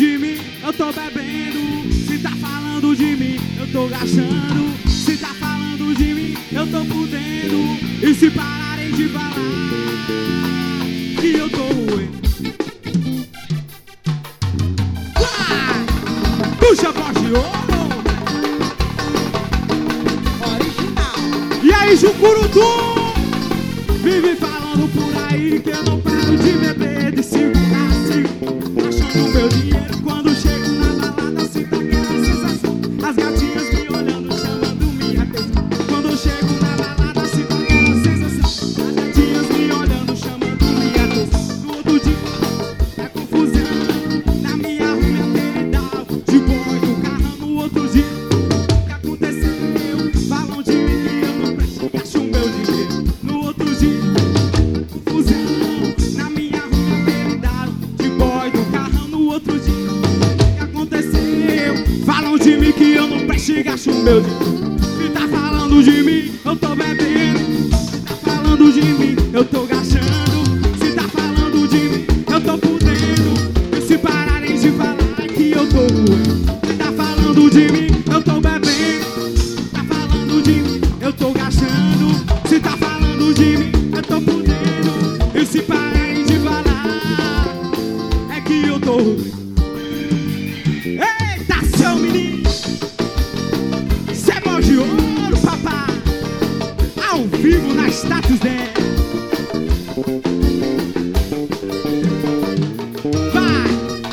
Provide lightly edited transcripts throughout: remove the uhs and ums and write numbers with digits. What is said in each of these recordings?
de mim, eu tô bebendo. Se tá falando de mim, eu tô gastando. Se tá falando de mim, eu tô fudendo. E se pararem de falar que eu tô ruim, puxa a voz de ouro. Original. E aí, Jucurutu? Vive falando por aí que eu não paro de beber, de segurar assim, achando meu dinheiro. Quando chego na balada, sinto aquela sensação, as gatinhas me olhando, chamando minha atenção. Quando eu chego na balada, sinto aquela sensação, as gatinhas me olhando, chamando minha atenção. No outro dia, da confusão, na minha rua peridal, de boy do carro. No outro dia, o que aconteceu? Falam de mim que eu não presto, gasto o meu dinheiro. No outro dia, confusão, na minha rua peridal, de boy do carro. No outro dia, o que aconteceu? Falam de mim que eu não presto e gasto o meu dinheiro. Se tá falando de mim, eu tô bebendo. Se tá falando de mim, eu tô gastando. Se tá falando de mim, eu tô fudendo. E se pararem de falar que eu tô ruim. Se tá falando de mim, eu tô bebendo. Se tá falando de mim, eu tô gastando. Se tá falando de mim, eu tô fudendo. E se pararem de falar é que eu tô ruim. Eita, seu menino, cê é bom de ouro, papá. Ao vivo na Status 10. Vai!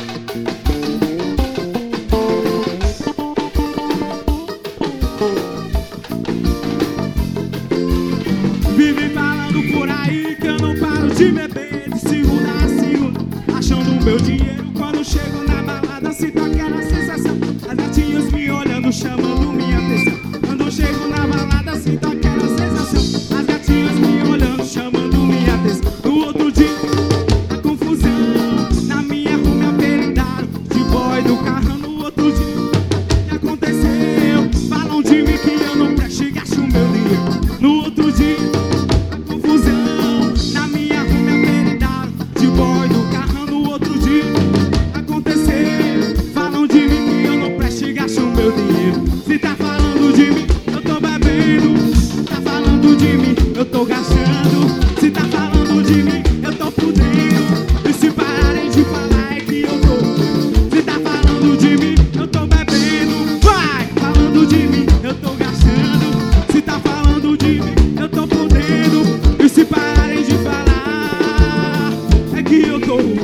Vive falando por aí que eu não paro de beber, de segunda a segunda, achando o meu dinheiro. Quando chego na balada, sinto aquela sensação, as gatinhas me olhando, chamando minha atenção. Quando eu chego na balada, sinto aquela sensação, as gatinhas me olhando, chamando minha atenção. No outro dia, a confusão, na minha rua me apelidaram de boy do carro. No outro dia, o que aconteceu? Falam de mim que eu não presto e gasto o meu dinheiro. No outro dia, a confusão, na minha rua me apelidaram de boy do carro. No outro dia, aconteceu. Falam de mim que eu não presto e gasto o meu dinheiro. Se tá falando de mim, eu tô bebendo. Se tá falando de mim, eu tô gastando. Se tá falando de mim, eu tô fudendo. E se pararem de falar é que eu tô ruim. Se tá falando de mim, eu tô bebendo. Vai! Falando de mim, eu tô gastando. Se tá falando de mim, eu tô fudendo. E se pararem de falar é que eu tô ruim.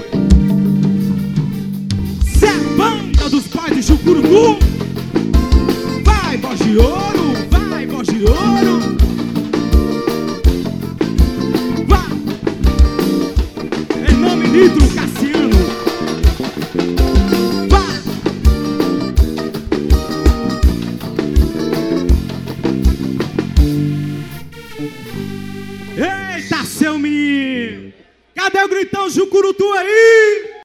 Cê é banda dos pais de Jucurutu. Vai, voz de ouro, vai, voz de ouro. Vai. Em nome Nitro Cassiano. Vai. Eita, seu menino. Cadê o gritão Jucurutu aí?